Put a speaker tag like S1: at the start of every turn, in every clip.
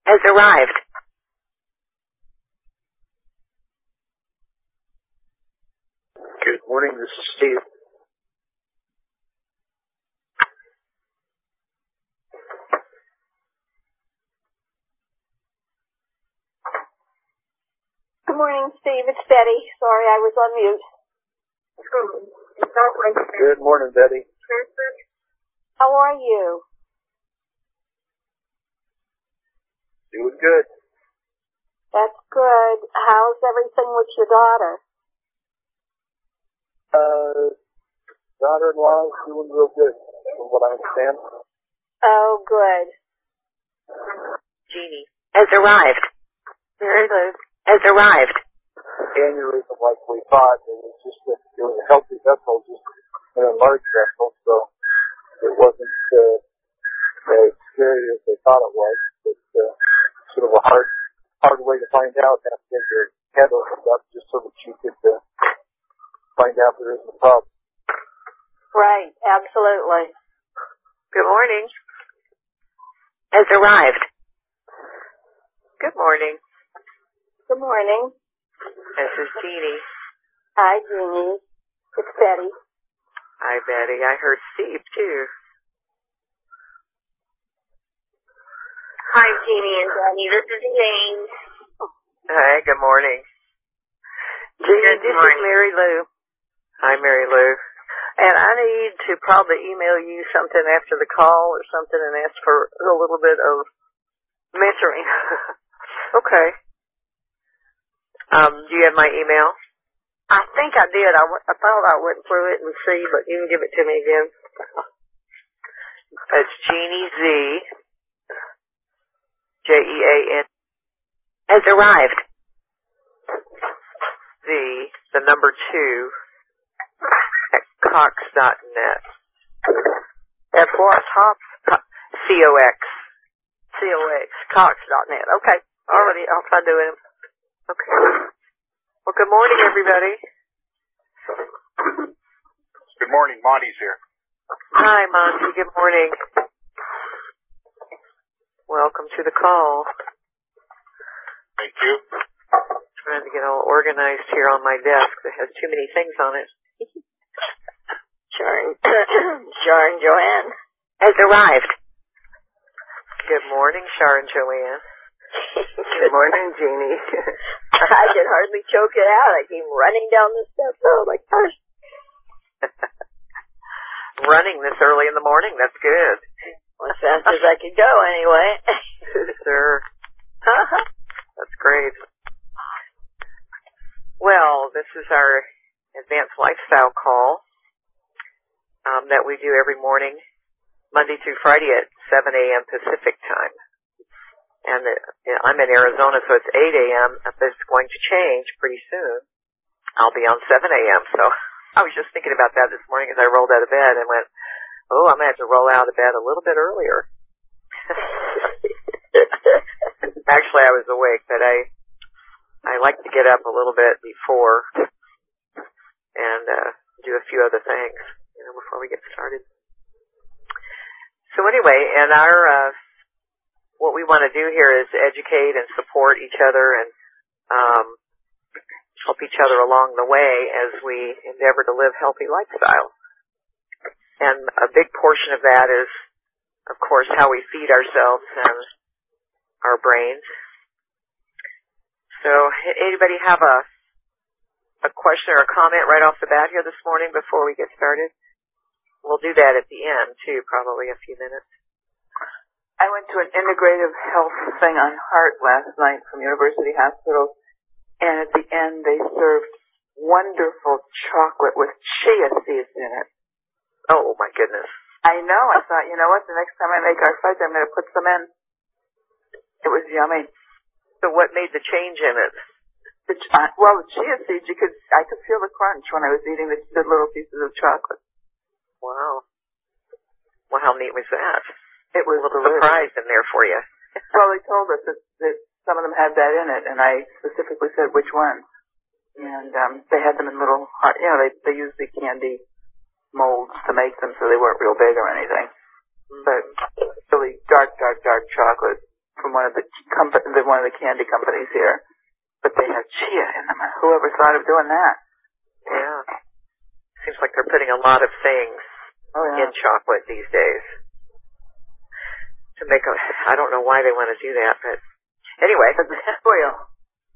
S1: has arrived.
S2: Good morning, this is Steve.
S3: Good morning, Steve. It's Betty. Sorry, I was on mute.
S2: Good morning, Betty.
S3: How are you?
S2: Doing good.
S3: That's good. How's everything with your daughter?
S2: Daughter-in-law is doing real good, from what I understand.
S3: Oh, good.
S1: Jeannie has arrived.
S3: Very good.
S1: Has arrived.
S2: Aneurysm like we thought. It was just it was a healthy vessel, just an enlarged vessel, so it wasn't as scary as they thought it was. But sort of a hard way to find out after your head opened up, just so that you could find out there isn't a problem.
S3: Right, absolutely.
S1: Good morning. Has arrived. Good morning.
S3: Good morning.
S1: This is Jeannie.
S3: Hi, Jeannie. It's Betty.
S1: Hi, Betty. I heard Steve, too.
S4: Hi, Jeannie and Danny. This is James.
S1: Hi, good morning. Jeannie, this is Mary Lou. Hi, Mary Lou. And I need to probably email you something after the call or something and ask for a little bit of mentoring. Okay. Do you have my email? I think I did. I thought I went through it and see, but you can give it to me again. It's Jeannie Z. Jean. Has arrived. The number 2 at Cox.net. At what? COX. Cox.net. Okay. Already. I'll try doing it. Okay. Well, good morning, everybody.
S2: Good morning, Monty's here.
S1: Hi, Monty. Good morning. Welcome to the call.
S2: Thank you.
S1: Trying to get all organized here on my desk that has too many things on it.
S3: Sharon Joanne
S1: has arrived. Good morning, Sharon Joanne.
S3: Good morning, Jeannie. I can hardly choke it out. I keep running down the steps. Oh, my gosh.
S1: Running this early in the morning, that's good.
S3: Well, as fast as I could go, anyway.
S1: Sure. That's great. Well, this is our advanced lifestyle call that we do every morning, Monday through Friday at 7 a.m. Pacific time. And I'm in Arizona, so it's 8 a.m. It's going to change pretty soon. I'll be on 7 a.m. So I was just thinking about that this morning as I rolled out of bed and went, oh, I'm going to have to roll out of bed a little bit earlier. Actually, I was awake, but I like to get up a little bit before and do a few other things, before we get started. So anyway, and our what we want to do here is educate and support each other and help each other along the way as we endeavor to live healthy lifestyles. And a big portion of that is, of course, how we feed ourselves and our brains. So anybody have a question or a comment right off the bat here this morning before we get started? We'll do that at the end, too, probably a few minutes.
S5: I went to an integrative health thing on heart last night from University Hospital, and at the end they served wonderful chocolate with chia seeds in it.
S1: Oh, my goodness.
S5: I know. I thought, you know what, the next time I make our fudge, I'm going to put some in. It was yummy.
S1: So what made the change in it?
S5: The chia seeds, I could feel the crunch when I was eating the little pieces of chocolate.
S1: Wow. Well, how neat was that?
S5: It was
S1: a little surprise in there for you.
S5: Well, they told us that some of them had that in it, and I specifically said which ones. And they had them in little, they use the candy molds to make them, so they weren't real big or anything. But really dark chocolate, from one of the candy companies here, but they have chia in them. Whoever thought of doing that?
S1: Yeah. Seems like they're putting a lot of things in chocolate these days. I don't know why they want to do that, but anyway.
S5: Well,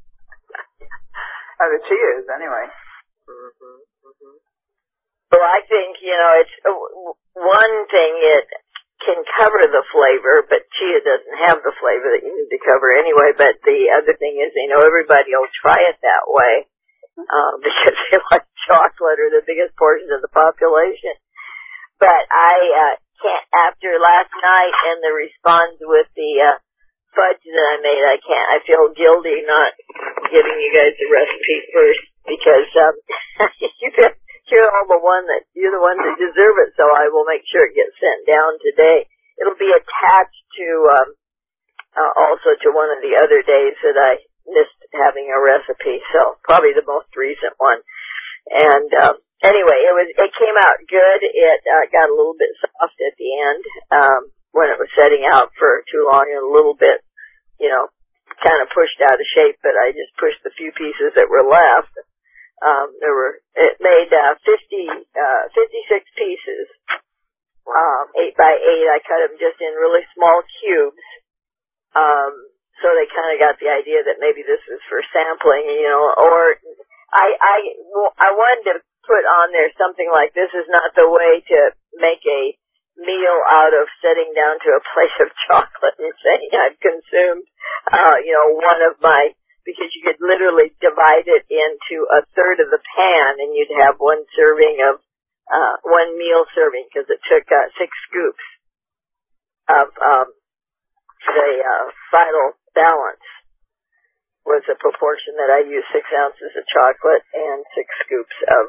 S5: the chia is anyway.
S1: Mm-hmm, mm-hmm.
S3: Well, I think, it's one thing, it can cover the flavor, but chia doesn't have the flavor that you need to cover anyway. But the other thing is, everybody will try it that way, because they like chocolate, or the biggest portion of the population. But I can't, after last night and the response with the fudge that I made, I feel guilty not giving you guys the recipe first, because you're the ones that deserve it, so I will make sure it gets sent down today. It'll be attached to also to one of the other days that I missed having a recipe, so probably the most recent one. And anyway, it came out good. It got a little bit soft at the end when it was setting out for too long, and a little bit, kind of pushed out of shape, but I just pushed the few pieces that were left. It made 56 pieces, 8 by 8. I cut them just in really small cubes, so they kind of got the idea that maybe this is for sampling, or I wanted to put on there something like, this is not the way to make a meal out of sitting down to a plate of chocolate and saying I've consumed, one of my, because you could literally divide it into a third of the pan and you'd have one serving of, one meal serving, because it took 6 scoops of the final balance was a proportion that I used 6 ounces of chocolate and 6 scoops of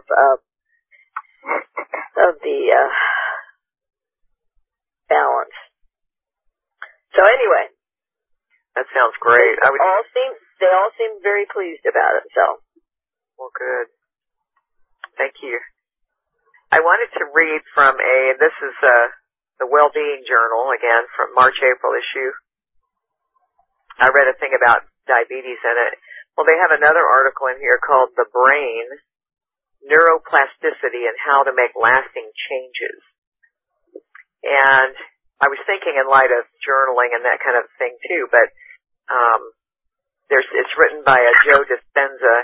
S3: the balance. So anyway,
S1: that sounds great.
S3: They all seem very pleased about it. So,
S1: well, good. Thank you. I wanted to read from this is the Wellbeing Journal again from March-April issue. I read a thing about diabetes in it. Well, they have another article in here called "The Brain, Neuroplasticity and How to Make Lasting Changes." And I was thinking in light of journaling and that kind of thing too, but it's written by Joe Dispenza,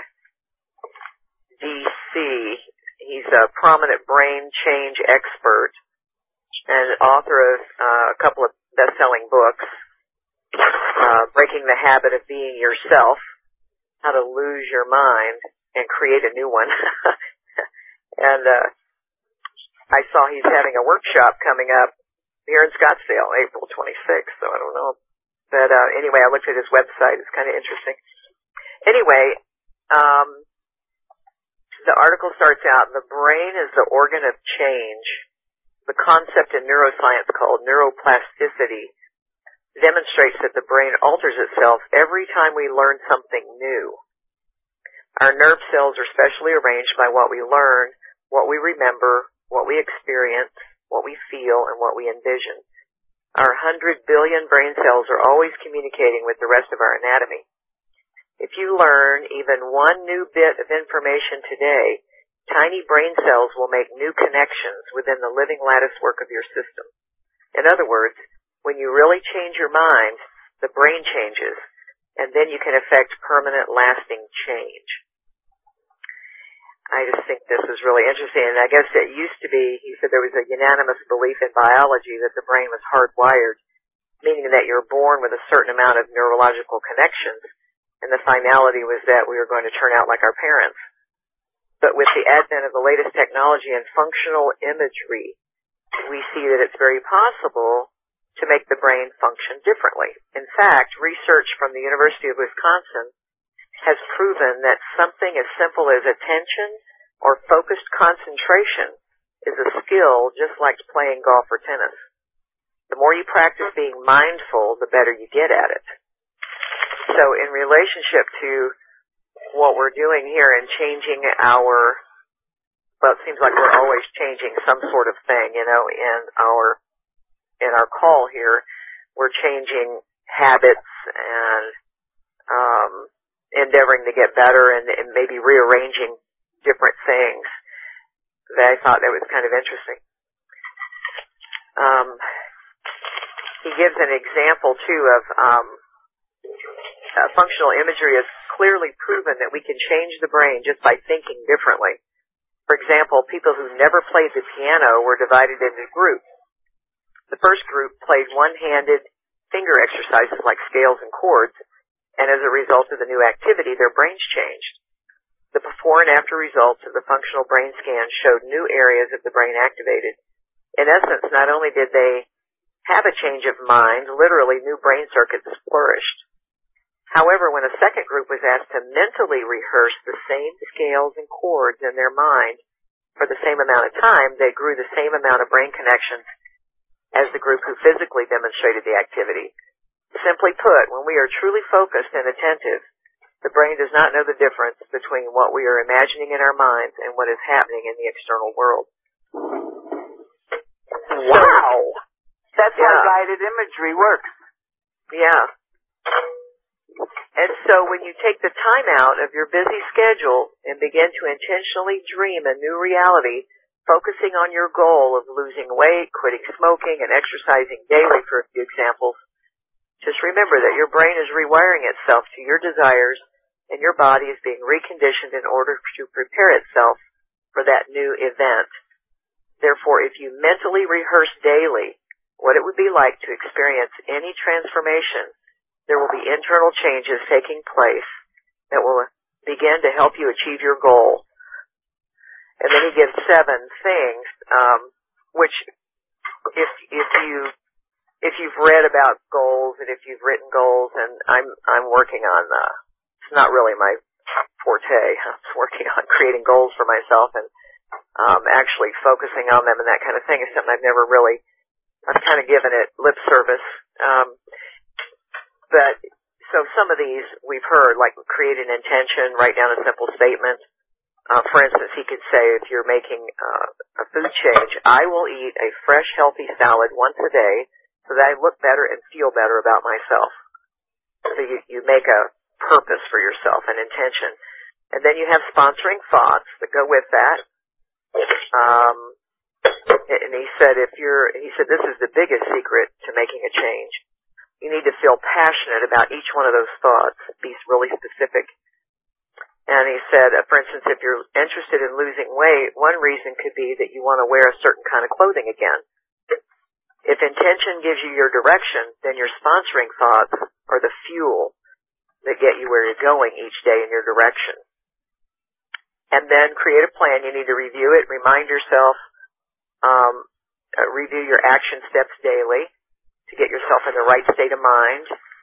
S1: D.C. He's a prominent brain change expert and author of a couple of best-selling books, Breaking the Habit of Being Yourself, How to Lose Your Mind and Create a New One. And I saw he's having a workshop coming up here in Scottsdale, April 26th, so I don't know. But anyway, I looked at his website. It's kind of interesting. Anyway, the article starts out, the brain is the organ of change. The concept in neuroscience called neuroplasticity demonstrates that the brain alters itself every time we learn something new. Our nerve cells are specially arranged by what we learn, what we remember, what we experience, what we feel, and what we envision. Our 100 billion brain cells are always communicating with the rest of our anatomy. If you learn even one new bit of information today, tiny brain cells will make new connections within the living lattice work of your system. In other words, when you really change your mind, the brain changes, and then you can effect permanent, lasting change. I just think this is really interesting, and I guess it used to be, he said there was a unanimous belief in biology that the brain was hardwired, meaning that you're born with a certain amount of neurological connections, and the finality was that we were going to turn out like our parents. But with the advent of the latest technology and functional imagery, we see that it's very possible to make the brain function differently. In fact, research from the University of Wisconsin has proven that something as simple as attention or focused concentration is a skill just like playing golf or tennis. The more you practice being mindful, the better you get at it. So in relationship to what we're doing here and changing well, it seems like we're always changing some sort of thing, in our call here, we're changing habits and endeavoring to get better and maybe rearranging different things that I thought that was kind of interesting. He gives an example, too, of functional imagery is clearly proven that we can change the brain just by thinking differently. For example, people who never played the piano were divided into groups. The first group played one-handed finger exercises like scales and chords, and as a result of the new activity, their brains changed. The before and after results of the functional brain scan showed new areas of the brain activated. In essence, not only did they have a change of mind, literally new brain circuits flourished. However, when a second group was asked to mentally rehearse the same scales and chords in their mind for the same amount of time, they grew the same amount of brain connections as the group who physically demonstrated the activity. Simply put, when we are truly focused and attentive, the brain does not know the difference between what we are imagining in our minds and what is happening in the external world. Wow!
S5: That's how guided imagery works.
S1: Yeah. And so when you take the time out of your busy schedule and begin to intentionally dream a new reality, focusing on your goal of losing weight, quitting smoking, and exercising daily, for a few examples, just remember that your brain is rewiring itself to your desires and your body is being reconditioned in order to prepare itself for that new event. Therefore, if you mentally rehearse daily what it would be like to experience any transformation, there will be internal changes taking place that will begin to help you achieve your goal. And then he gives 7 things, which if you've read about goals and if you've written goals, and I'm working on it's not really my forte. I'm working on creating goals for myself and actually focusing on them and that kind of thing is something I've kind of given it lip service. But, so some of these we've heard, like create an intention, write down a simple statement. For instance, he could say, if you're making a food change, I will eat a fresh, healthy salad once a day so that I look better and feel better about myself. So you make a purpose for yourself, an intention. And then you have sponsoring thoughts that go with that. And he said, this is the biggest secret to making a change. You need to feel passionate about each one of those thoughts. Be really specific. And he said, for instance, if you're interested in losing weight, one reason could be that you want to wear a certain kind of clothing again. If intention gives you your direction, then your sponsoring thoughts are the fuel that get you where you're going each day in your direction. And then create a plan. You need to review it, remind yourself, review your action steps daily to get yourself in the right state of mind.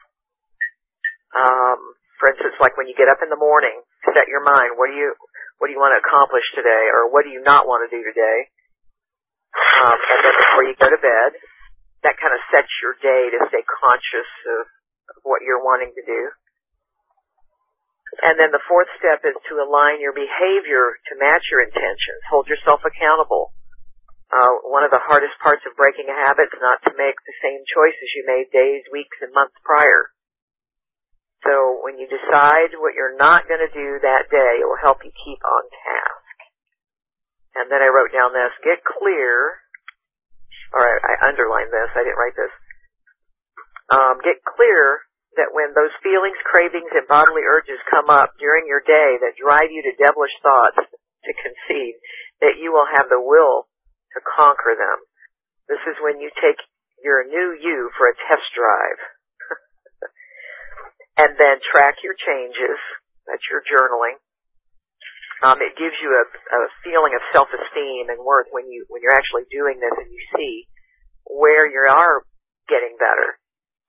S1: For instance, like when you get up in the morning, set your mind. What do you want to accomplish today, or what do you not want to do today? And then before you go to bed, that kind of sets your day to stay conscious of what you're wanting to do. And then the 4th step is to align your behavior to match your intentions. Hold yourself accountable. One of the hardest parts of breaking a habit is not to make the same choices you made days, weeks, and months prior. So when you decide what you're not going to do that day, it will help you keep on task. And then I wrote down this, get clear, or I underlined this, I didn't write this. Get clear that when those feelings, cravings, and bodily urges come up during your day that drive you to devilish thoughts to concede, that you will have the will to conquer them. This is when you take your new you for a test drive. And then track your changes. That's your journaling. It gives you a feeling of self-esteem and worth when you're actually doing this and you see where you are getting better.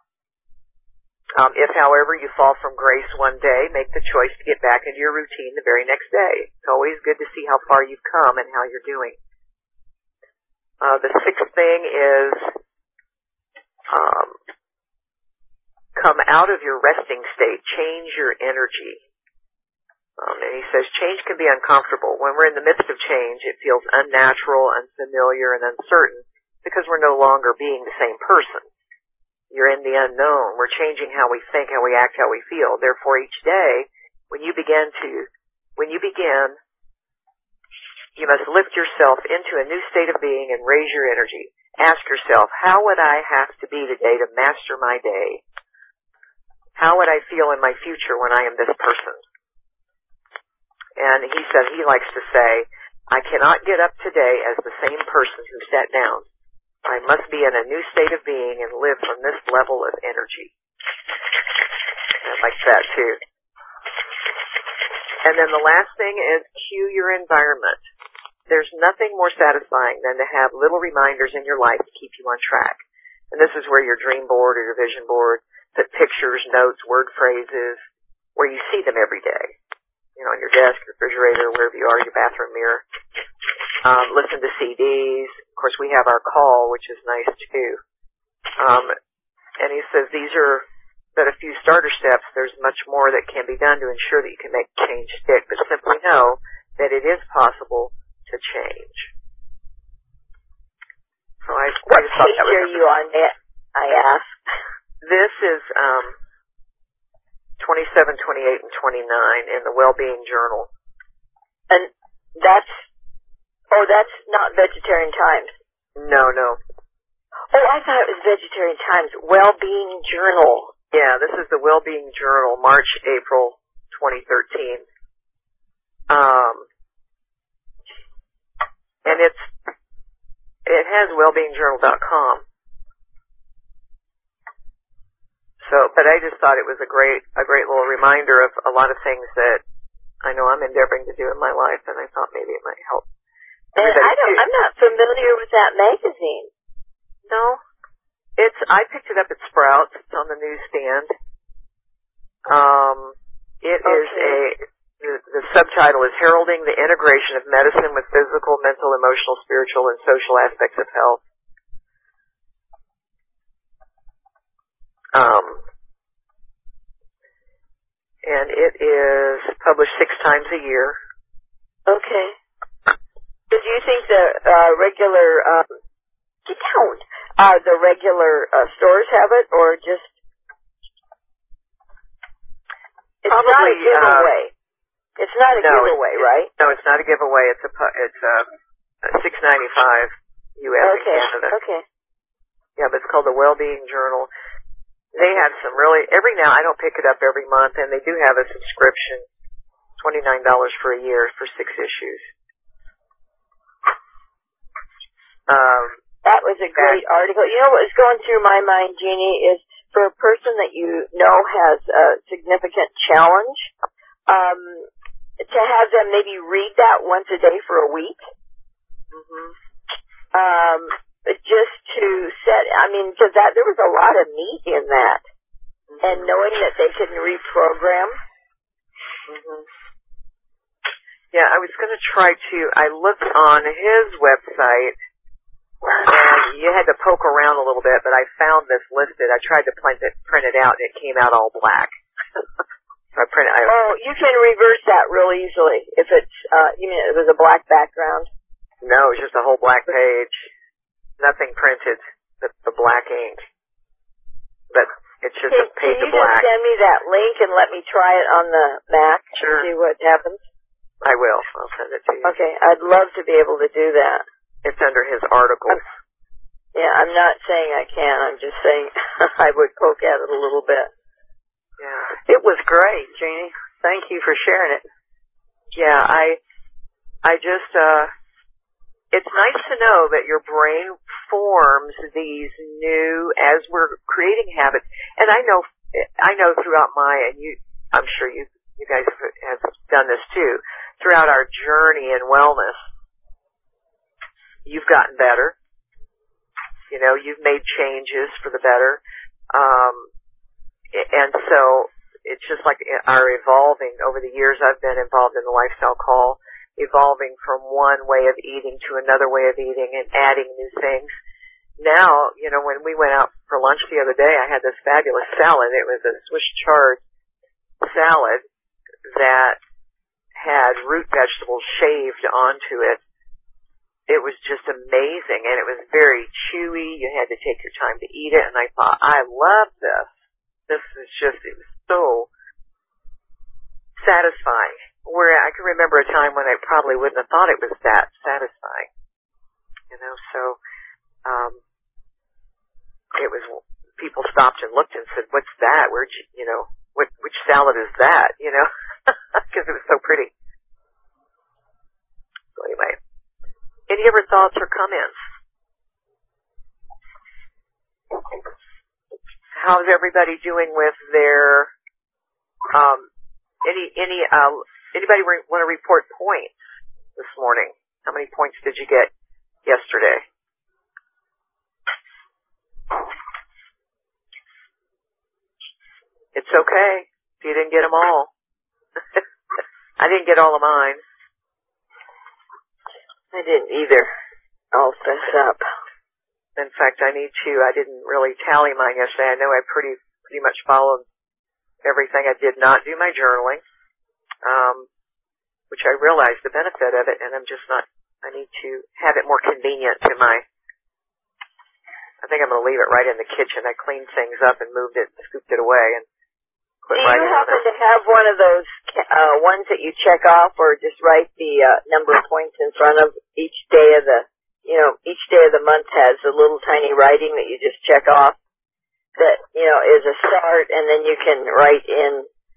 S1: If, however, you fall from grace one day, make the choice to get back into your routine the very next day. It's always good to see how far you've come and how you're doing. The 6th thing is come out of your resting state. Change your energy. And he says change can be uncomfortable. When we're in the midst of change, it feels unnatural, unfamiliar, and uncertain because we're no longer being the same person. You're in the unknown. We're changing how we think, how we act, how we feel. Therefore, each day, when you begin, you must lift yourself into a new state of being and raise your energy. Ask yourself, how would I have to be today to master my day? How would I feel in my future when I am this person? And he said he likes to say, I cannot get up today as the same person who sat down. I must be in a new state of being and live from this level of energy. I like that too. And then the last thing is cue your environment. There's nothing more satisfying than to have little reminders in your life to keep you on track. And this is where your dream board or your vision board, put pictures, notes, word phrases, where you see them every day. You know, on your desk, your refrigerator, wherever you are, your bathroom mirror. Listen to CDs. Of course, we have our call, which is nice too. And he says these are but a few starter steps. There's much more that can be done to ensure that you can make change stick, but simply know that it is possible to change. So I just thought that was.
S3: What page are you on, I asked?
S1: This is 27, 28, and 29 in the Wellbeing Journal.
S3: And that's not Vegetarian Times.
S1: No.
S3: Oh, I thought it was Vegetarian Times. Wellbeing Journal.
S1: Yeah, this is the Wellbeing Journal, March, April 2013. And it has wellbeingjournal.com. So, but I just thought it was a great little reminder of a lot of things that I know I'm endeavoring to do in my life, and I thought maybe it might help.
S3: And I'm not familiar with that magazine.
S1: No. I picked it up at Sprouts. It's on the newsstand. It is the subtitle is Heralding the Integration of Medicine with Physical, Mental, Emotional, Spiritual, and Social Aspects of Health. And it is published 6 times a year.
S3: Okay. So do you think the regular stores have it, or just it's
S1: probably
S3: not a giveaway? It's not a giveaway, right?
S1: No, it's not a giveaway. It's $6.95 U.S. and Canada.
S3: Okay.
S1: Yeah, but it's called the Wellbeing Journal. They have some every now, I don't pick it up every month, and they do have a subscription, $29 for a year for 6 issues.
S3: That was a great article. You know what was going through my mind, Jeannie, is for a person that you know has a significant challenge, to have them maybe read that once a day for a week.
S1: Mm-hmm.
S3: Just to because there was a lot of meat in that, and knowing that they can reprogram.
S1: Mm-hmm. Yeah, I was going to try to. I looked on his website, and you had to poke around a little bit, but I found this listed. I tried to print it out, and it came out all black. So
S3: you can reverse that real easily if it's. You mean it was a black background?
S1: No, it was just a whole black page. Nothing printed, the black ink. But it's just a page of black.
S3: Can you just send me that link and let me try it on the Mac
S1: Sure.
S3: and see what happens?
S1: I will. I'll send it to you.
S3: Okay, I'd love to be able to do that.
S1: It's under his articles.
S3: Yeah, I'm not saying I can. I'm just saying I would poke at it a little bit.
S1: Yeah. It was great, Jeannie. Thank you for sharing it. Yeah, I just, it's nice to know that your brain forms these new, as we're creating habits. And I know throughout I'm sure you guys have done this too. Throughout our journey in wellness, you've gotten better. You know, you've made changes for the better. And so it's just like our evolving over the years. I've been involved in the lifestyle call, evolving from one way of eating to another way of eating and adding new things. Now, you know, when we went out for lunch the other day, I had this fabulous salad. It was a Swiss chard salad that had root vegetables shaved onto it. it was just amazing, and it was very chewy. You had to take your time to eat it, and I thought, I love this. This is just, it was so satisfying. Where I can remember a time when I probably wouldn't have thought it was that satisfying. So, it was, people stopped and looked and said, what's that? Where'd you, which salad is that? Because it was so pretty. So anyway, any other thoughts or comments? How's everybody doing with their, anybody want to report points this morning? How many points did you get yesterday? It's okay if you didn't get them all. I didn't get all of mine.
S3: I didn't either. I'll fess up.
S1: In fact, I need to. I didn't really tally mine yesterday. I know I pretty much followed everything. I did not do my journaling, which I realized the benefit of it, and I'm just not. I need to have it more convenient to my. I think I'm going to leave it right in the kitchen. I cleaned things up and moved it, scooped it away, and
S3: do you happen to have one of those ones that you check off, or just write the number of points in front of each day of the, each day of the month has a little tiny writing that you just check off that, is a start, and then you can write in.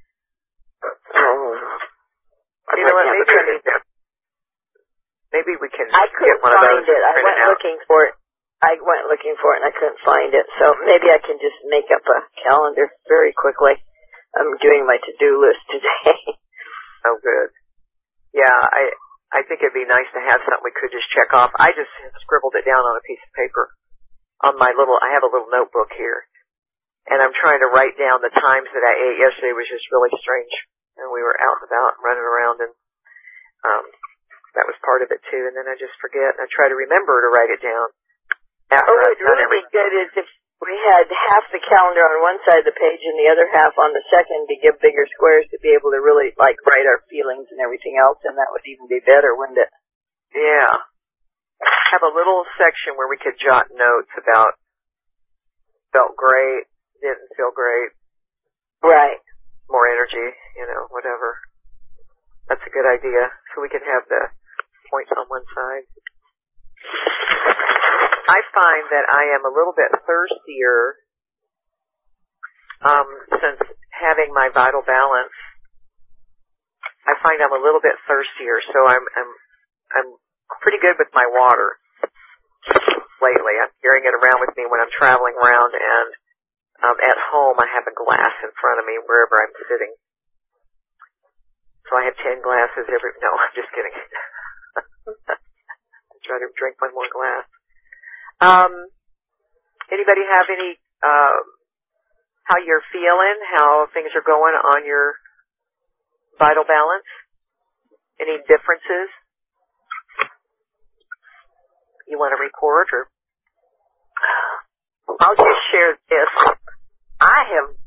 S1: Maybe we can
S3: I couldn't
S1: get one of those.
S3: find it. I went looking for it. And I couldn't find it. So maybe I can just make up a calendar very quickly. I'm doing my to-do list today.
S1: Oh, good. Yeah, I think it'd be nice to have something we could just check off. I just scribbled it down on a piece of paper on I have a little notebook here. And I'm trying to write down the times that I ate. Yesterday was just really strange. And we were out and about and running around, and that was part of it too. And then I just forget, and I try to remember to write it down.
S3: What would really be good is if we had half the calendar on one side of the page and the other half on the second to give bigger squares to be able to really write our feelings and everything else, and that would even be better, wouldn't it?
S1: Yeah. Have a little section where we could jot notes about felt great, didn't feel great.
S3: Right.
S1: More energy, whatever. That's a good idea. So we can have the points on one side. I find that I am a little bit thirstier since having my Vital Balance. I find I'm a little bit thirstier, so I'm pretty good with my water lately. I'm carrying it around with me when I'm traveling around, and at home I have a glass in front of me wherever I'm sitting. So I have 10 glasses no, I'm just kidding. I try to drink one more glass. Anybody have any, how you're feeling, how things are going on your Vital Balance? Any differences you want to report, or?
S3: I'll just share this. I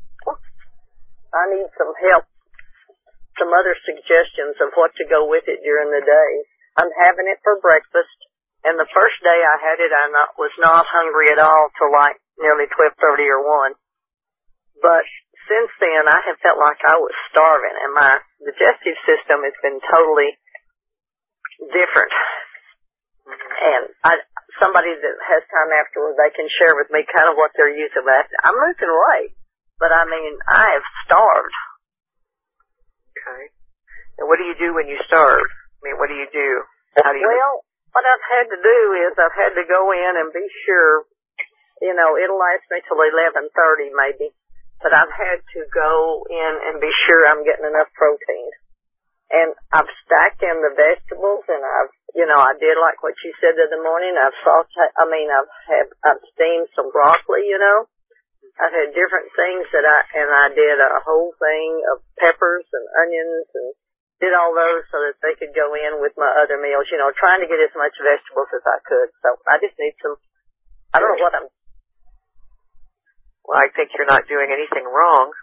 S3: need some help, some other suggestions of what to go with it during the day. I'm having it for breakfast. And the first day I had it, I was not hungry at all till nearly 12:30 or 1. But since then, I have felt like I was starving, and my digestive system has been totally different. And somebody that has time afterward, they can share with me kind of what they're using. I'm losing weight, but I have starved.
S1: Okay. And what do you do when you starve? What do you do? How do you?
S3: Well, what I've had to do is I've had to go in and be sure, it'll last me till 11:30 maybe, but I've had to go in and be sure I'm getting enough protein. And I've stacked in the vegetables, and I did like what you said in the morning. I've steamed some broccoli, I've had different things and I did a whole thing of peppers and onions and did all those so that they could go in with my other meals, trying to get as much vegetables as I could. So I just need some, I don't know what I'm.
S1: Well, I think you're not doing anything wrong.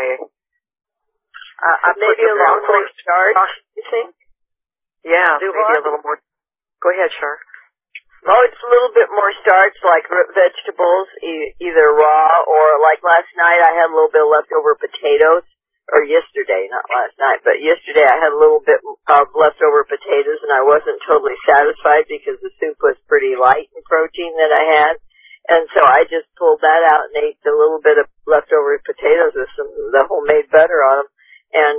S3: Maybe a little more starch, you think?
S1: Yeah,
S3: maybe
S1: a little more. Go ahead, Char.
S3: Oh, it's a little bit more starch, like vegetables, either raw or like last night I had a little bit of leftover potatoes, or yesterday, not last night, but yesterday I had a little bit of leftover potatoes and I wasn't totally satisfied because the soup was pretty light in protein that I had. And so I just pulled that out and ate a little bit of leftover potatoes with some of the homemade butter on them. And,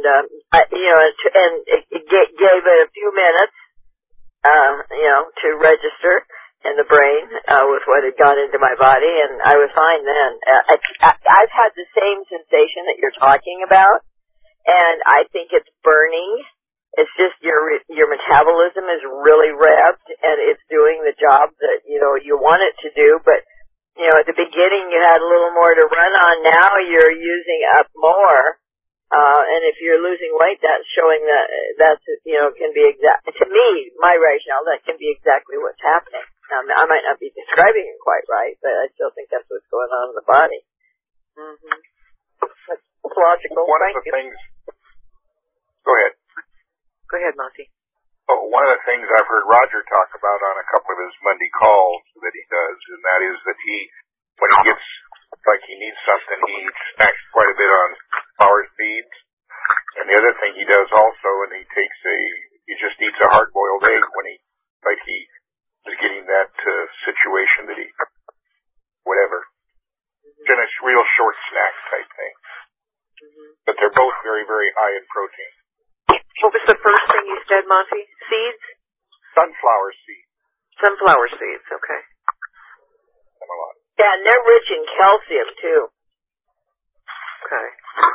S3: it gave it a few minutes, to register in the brain, with what had gone into my body, and I was fine then. I've had the same sensation that you're talking about, and I think it's burning. It's just your metabolism is really revved, and it's doing the job that, you want it to do, but, at the beginning you had a little more to run on. Now you're using up more. And if you're losing weight, that's showing that's can be exact. To me, my rationale, that can be exactly what's happening. I might not be describing it quite right, but I still think that's what's going on in the body. Mm-hmm. That's logical.
S6: One of the things. Go ahead.
S1: Go ahead, Monty.
S6: Oh, one of the things I've heard Roger talk about on a couple of his Monday calls that he does, and that is that when he gets like he needs something, he snacks quite a bit on flour seeds. And the other thing he does also, and he just eats a hard-boiled egg when he is getting that situation that whatever. It's a real short snack type thing. Mm-hmm. But they're both very, very high in protein.
S1: What was the first thing you said, Monty? Seeds?
S6: Sunflower seeds.
S1: Sunflower seeds, okay.
S6: Them a lot.
S3: Yeah, and they're rich in calcium, too.
S1: Okay.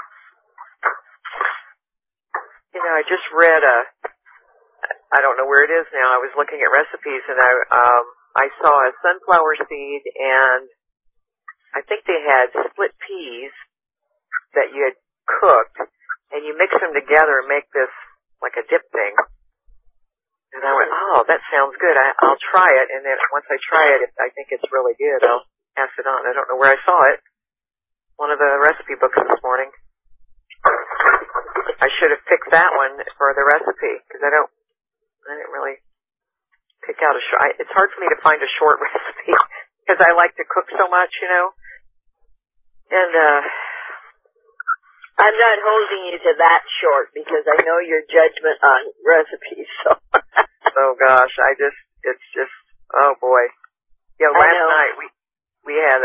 S1: I just read I don't know where it is now. I was looking at recipes and I saw a sunflower seed and I think they had split peas that you had cooked and you mix them together and make this like a dip thing. And I went, oh, that sounds good. I'll try it. And then once I try it, if I think it's really good, I'll pass it on. I don't know where I saw it. One of the recipe books this morning. I should have picked that one for the recipe because I didn't really pick out it's hard for me to find a short recipe because I like to cook so much, and
S3: I'm not holding you to that short because I know your judgment on recipes. So.
S1: Oh gosh, it's just oh boy. Last night we had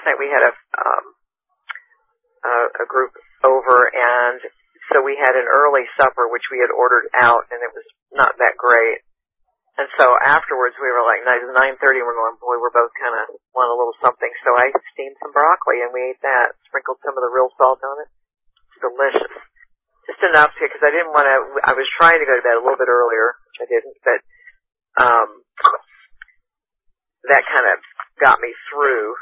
S1: a group over and so we had an early supper, which we had ordered out, and it was not that great. And so afterwards, we were like, it was 9:30, and we're going, boy, we're both kind of want a little something. So I steamed some broccoli, and we ate that, sprinkled some of the real salt on it. It's delicious. Just enough to, because I didn't want to, I was trying to go to bed a little bit earlier, which I didn't, but that kind of got me through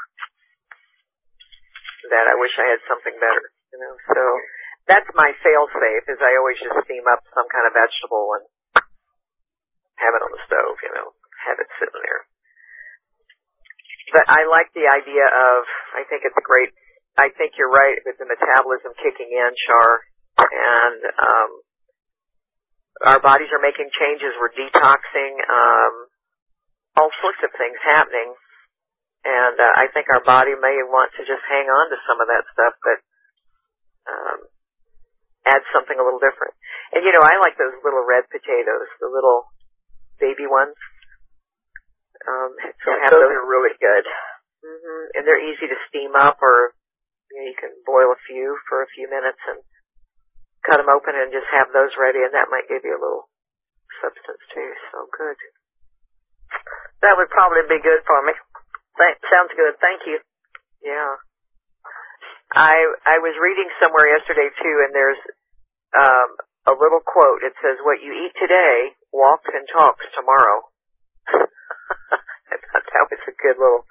S1: that. I wish I had something better, so... That's my fail-safe, is I always just steam up some kind of vegetable and have it on the stove, have it sitting there. But I like the idea of, I think it's great, I think you're right, with the metabolism kicking in, Char, and our bodies are making changes, we're detoxing, all sorts of things happening, and I think our body may want to just hang on to some of that stuff, but add something a little different. And I like those little red potatoes, the little baby ones.
S3: Those are really good.
S1: Mm-hmm. And they're easy to steam up, or you can boil a few for a few minutes and cut them open and just have those ready, and that might give you a little substance too. So good.
S3: That would probably be good for me. Sounds good. Thank you.
S1: Yeah. I was reading somewhere yesterday too, and there's a little quote. It says, "What you eat today walks and talks tomorrow." I thought that was a good little.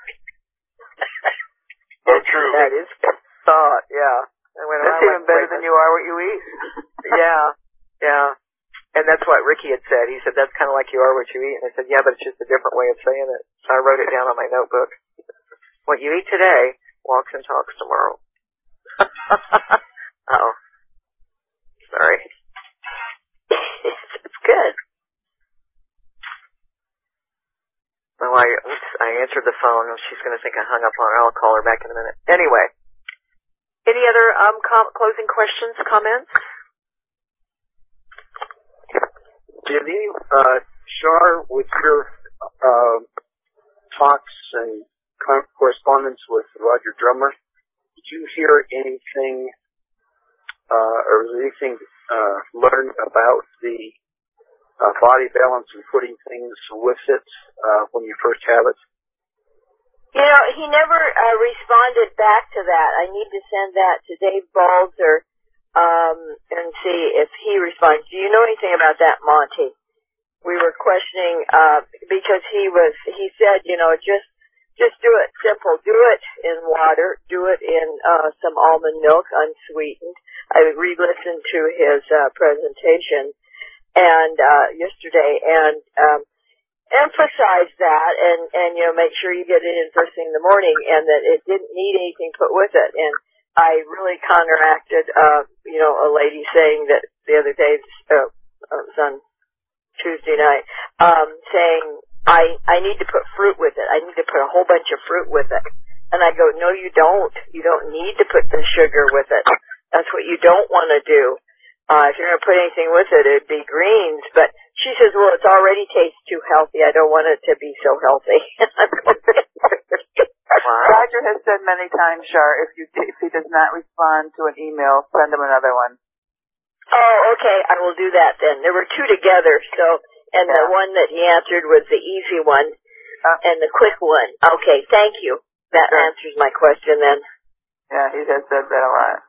S6: Oh, true.
S1: That is good thought. Yeah.
S3: That's even better than you are what you eat.
S1: Yeah. And that's what Ricky had said. He said, that's kind of like you are what you eat. And I said, yeah, but it's just a different way of saying it. So I wrote it down on my notebook. What you eat today walks and talks tomorrow. Oh. Sorry.
S3: It's good.
S1: Well, answered the phone. She's going to think I hung up on her. I'll call her back in a minute. Anyway, any other closing questions, comments?
S2: Jenny, Shar, with your talks and correspondence with Roger Drummer, did you hear anything, or was anything learned about the body balance and putting things with it when you first have it?
S3: You know, he never responded back to that. I need to send that to Dave Balzer and see if he responds. Do you know anything about that, Monty? We were questioning because he said, you know, just do it simple. Do it in water. Do it in some almond milk, unsweetened. I re-listened to his presentation and yesterday and emphasize that and you know, make sure you get it in first thing in the morning and that it didn't need anything put with it. And I really counteracted you know, a lady saying that the other day, it was on Tuesday night, saying I need to put fruit with it. I need to put a whole bunch of fruit with it. And I go, no, you don't. You don't need to put the sugar with it. That's what you don't want to do. If you're going to put anything with it, it'd be greens. But she says, well, it already tastes too healthy. I don't want it to be so healthy.
S5: Roger has said many times, Shar, if he does not respond to an email, send him another one.
S3: Oh, okay. I will do that then. There were two together, so, and the one that he answered was the easy one and the quick one. Okay, thank you. That answers my question then.
S5: Yeah, he has said that a lot.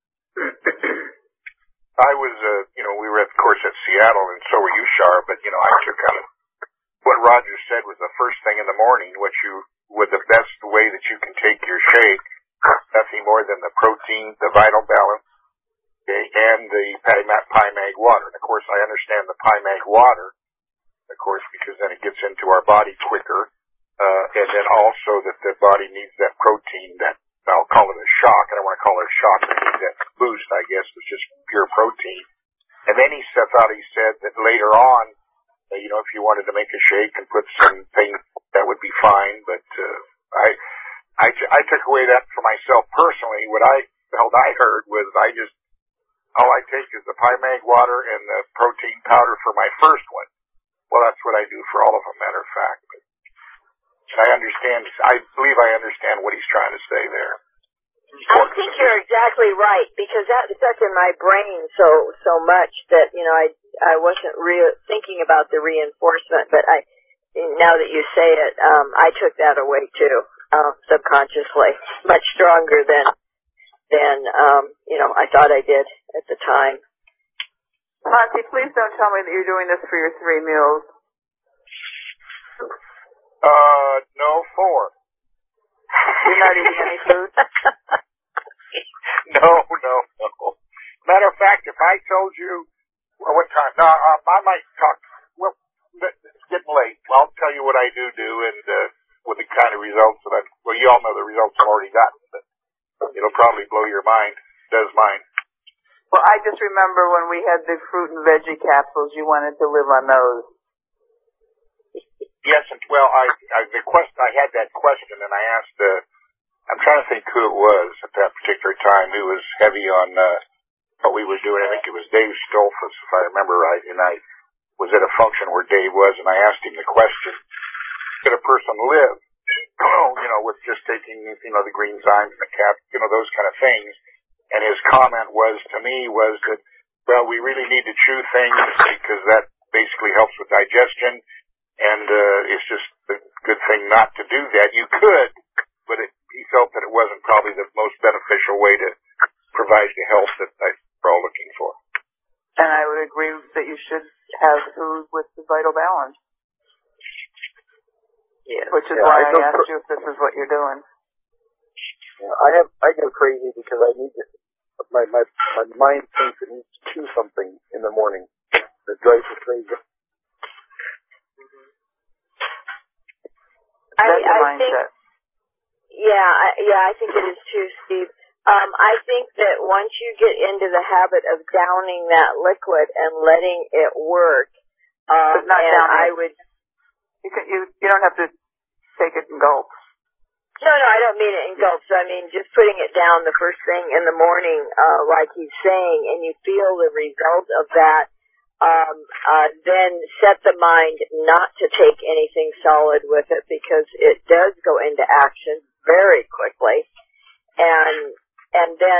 S6: I was, you know, we were of course at Seattle, and so were you, Shar, but, you know, I took out what Roger said was the first thing in the morning, with the best way that you can take your shake, nothing more than the protein, the vital balance, okay, and the Pymag water. And of course, I understand the Pymag water, of course, because then it gets into our body quicker, and then also that the body needs that protein, that I'll call it a shock. I don't want to call it a shock. It needs that boost, I guess. It's just pure protein. And then he said that later on, you know, if you wanted to make a shake and put some things, that would be fine. But I took away that for myself personally. What I felt I heard was all I take is the Pymag water and the protein powder for my first one. Well, that's what I do for all of them, matter of fact. But I believe I understand what he's trying to say there.
S3: I think you're exactly right, because that stuck in my brain so much that, you know, I wasn't thinking about the reinforcement, but now that you say it, I took that away too, subconsciously, much stronger than you know, I thought I did at the time.
S5: Monty, please don't tell me that you're doing this for your 3 meals.
S6: No, 4.
S5: You're not eating any food?
S6: No. Matter of fact, if I told you what time, I might talk. Well, it's getting late. I'll tell you what I do, and with the kind of results that you all know the results I've already gotten, but it'll probably blow your mind. It does mine.
S5: Well, I just remember when we had the fruit and veggie capsules, you wanted to live on those.
S6: Yes, and well, I had that question, and I asked. I'm trying to think who it was at that particular time who was heavy on what we were doing. I think it was Dave Stolfus, if I remember right, and I was at a function where Dave was, and I asked him the question: could a person live, you know, with just taking, you know, the green zymes and the cap, you know, those kind of things? And his comment was to me was that, well, we really need to chew things because that basically helps with digestion. And it's just a good thing not to do that. You could, but he felt that it wasn't probably the most beneficial way to provide the health that we're all looking for.
S5: And I would agree that you should have food with the vital balance.
S3: Yeah.
S5: Which is why I asked you if this is what you're doing.
S2: Yeah, I go crazy because I need to. My mind thinks it needs to chew something in the morning. It drives me crazy.
S5: That's a mindset.
S3: I think it is too, Steve. I think that once you get into the habit of downing that liquid and letting it work,
S5: but not
S3: and
S5: downing.
S3: I would.
S5: You don't have to take it in gulps.
S3: No, I don't mean it in gulps. I mean just putting it down the first thing in the morning, like he's saying, and you feel the result of that. Then set the mind not to take anything solid with it because it does go into action very quickly. And then,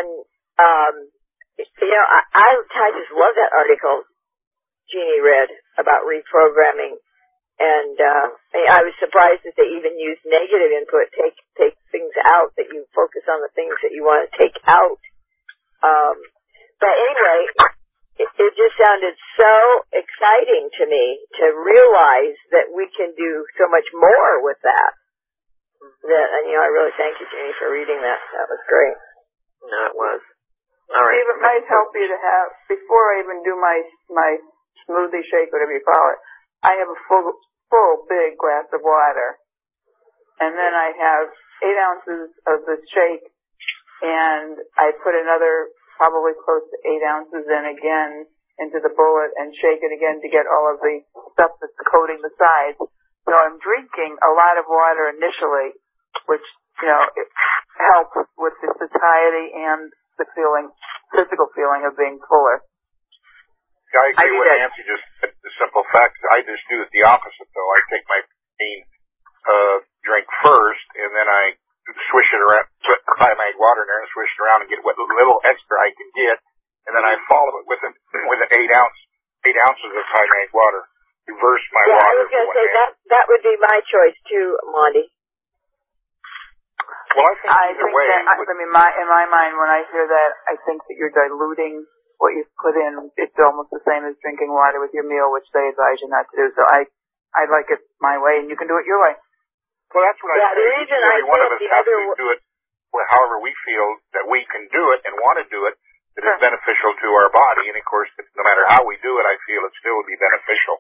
S3: I just love that article Jeannie read about reprogramming. And, I was surprised that they even used negative input, take things out, that you focus on the things that you want to take out. But anyway, it just sounded so exciting to me to realize that we can do so much more with that. I really thank you, Jeannie, for reading that. That was great.
S1: No, it was. All right.
S5: Steve, it might help you to have, before I even do my smoothie shake, whatever you call it, I have a full big glass of water. And then I have 8 ounces of the shake, and I put another probably close to 8 ounces in again into the bullet and shake it again to get all of the stuff that's coating the sides. So I'm drinking a lot of water initially, which, it helps with the satiety and the physical feeling of being fuller.
S6: I agree with Nancy, just the simple fact. I just do it the opposite, though. I take my main drink first, and then I swish it around, put high-mag water in there and swish it around and get what little extra I can get, and then I follow it with an 8 ounces of high-mag water. Reverse my water.
S3: I was going to say that would be my choice too, Monty.
S6: Well, I think way.
S5: In my mind, when I hear that, I think that you're diluting what you've put in. It's almost the same as drinking water with your meal, which they advise you not to do. So I like it my way, and you can do it your way.
S6: Well, that's what I say.
S3: The reason I
S6: one of us has to do it however we feel that we can do it and want to do it, that is beneficial to our body. And of course, no matter how we do it, I feel it still would be beneficial.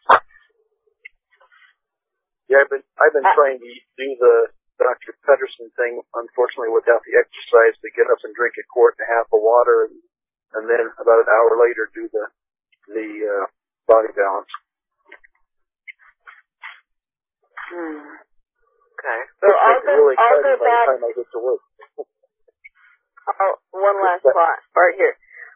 S2: Yeah, I've been trying to do the Dr. Pedersen thing, unfortunately, without the exercise, to get up and drink a quart and a half of water, and then about an hour later do the body balance.
S3: Okay. So I'll go back.
S2: By the time I get to work.
S3: One last part here.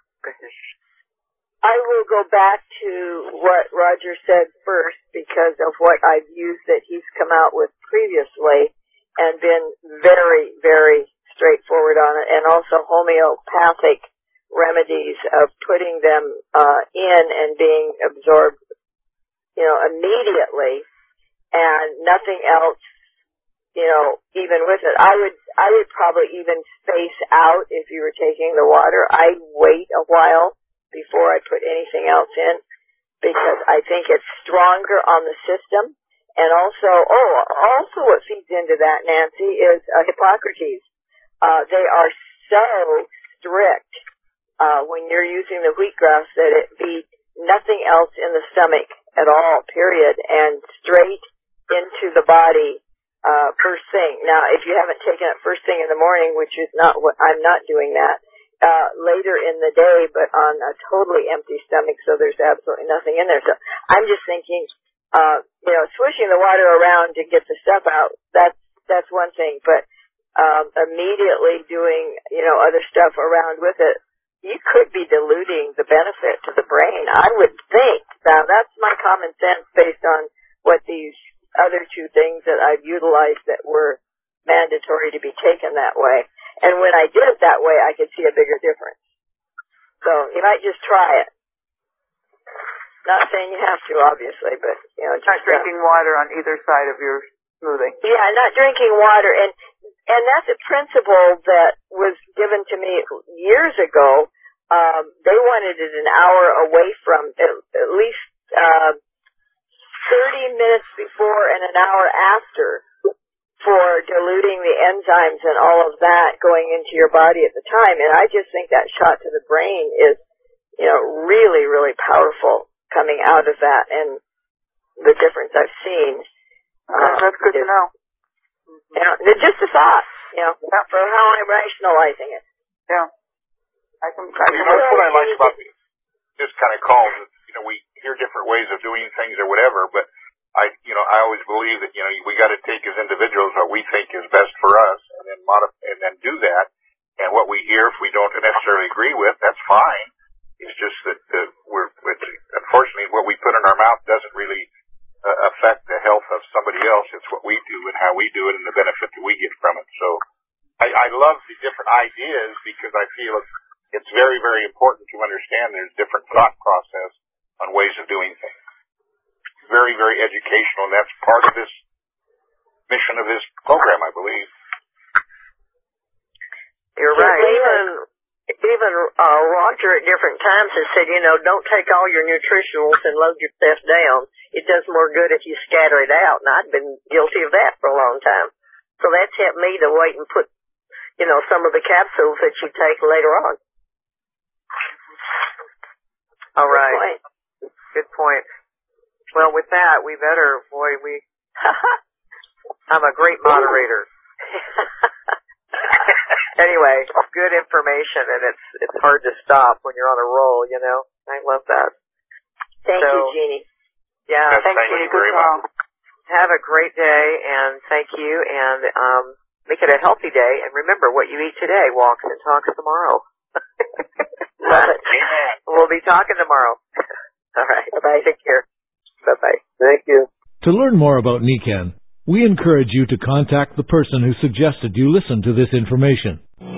S3: I will go back to what Roger said first because of what I've used that he's come out with previously and been very, very straightforward on it, and also homeopathic remedies of putting them in and being absorbed, immediately, and nothing else, even with it. I would probably even space out if you were taking the water. I'd wait a while before I put anything else in because I think it's stronger on the system. And also what feeds into that, Nancy, is Hippocrates. They are so strict when you're using the wheatgrass that it beat nothing else in the stomach at all, period, and straight into the body first thing. Now, if you haven't taken it first thing in the morning, which is not what I'm not doing that, later in the day, but on a totally empty stomach, so there's absolutely nothing in there. So I'm just thinking, swishing the water around to get the stuff out, that's one thing, but immediately doing, other stuff around with it, you could be diluting the benefit to the brain, I would think. Now, that's my common sense based on what these other two things that I've utilized that were mandatory to be taken that way. And when I did it that way, I could see a bigger difference. So you might just try it. Not saying you have to, obviously, but, just
S5: not drinking water on either side of your smoothie.
S3: Yeah, not drinking water. And that's a principle that was given to me years ago. They wanted it an hour away from, at least 30 minutes before and an hour after for diluting the enzymes and all of that going into your body at the time. And I just think that shot to the brain is, really, really powerful coming out of that, and the difference I've seen.
S5: That's good to know.
S3: Just a thought, for how I'm rationalizing it.
S5: Yeah.
S6: That's what I like about this kind of calls. We hear different ways of doing things or whatever, but I always believe that, we got to take as individuals what we think is best for us and then do that. And what we hear, if we don't necessarily agree with, that's fine. It's just that unfortunately, what we put in our mouth doesn't really affect the health of somebody else. It's what we do and how we do it and the benefit that we get from it. So I love the different ideas because I feel it's very, very important to understand there's different thought process on ways of doing things. It's very, very educational, and that's part of this mission of this program, I believe.
S3: You're right. Even Roger at different times has said, don't take all your nutritionals and load yourself down. It does more good if you scatter it out. And I've been guilty of that for a long time. So that's helped me to wait and put, some of the capsules that you take later on.
S1: All right. Good point. Well, with that, I'm a great moderator. Anyway, good information, and it's hard to stop when you're on a roll, I love that.
S3: Thank you, Jeannie.
S1: Yeah,
S6: thank you very much.
S1: Have a great day, and thank you, and make it a healthy day. And remember, what you eat today walks and talks tomorrow. Love it.
S6: Amen.
S1: We'll be talking tomorrow. All right. Bye-bye. Take care. Bye-bye.
S2: Thank you.
S7: To learn more about NECAN, we encourage you to contact the person who suggested you listen to this information.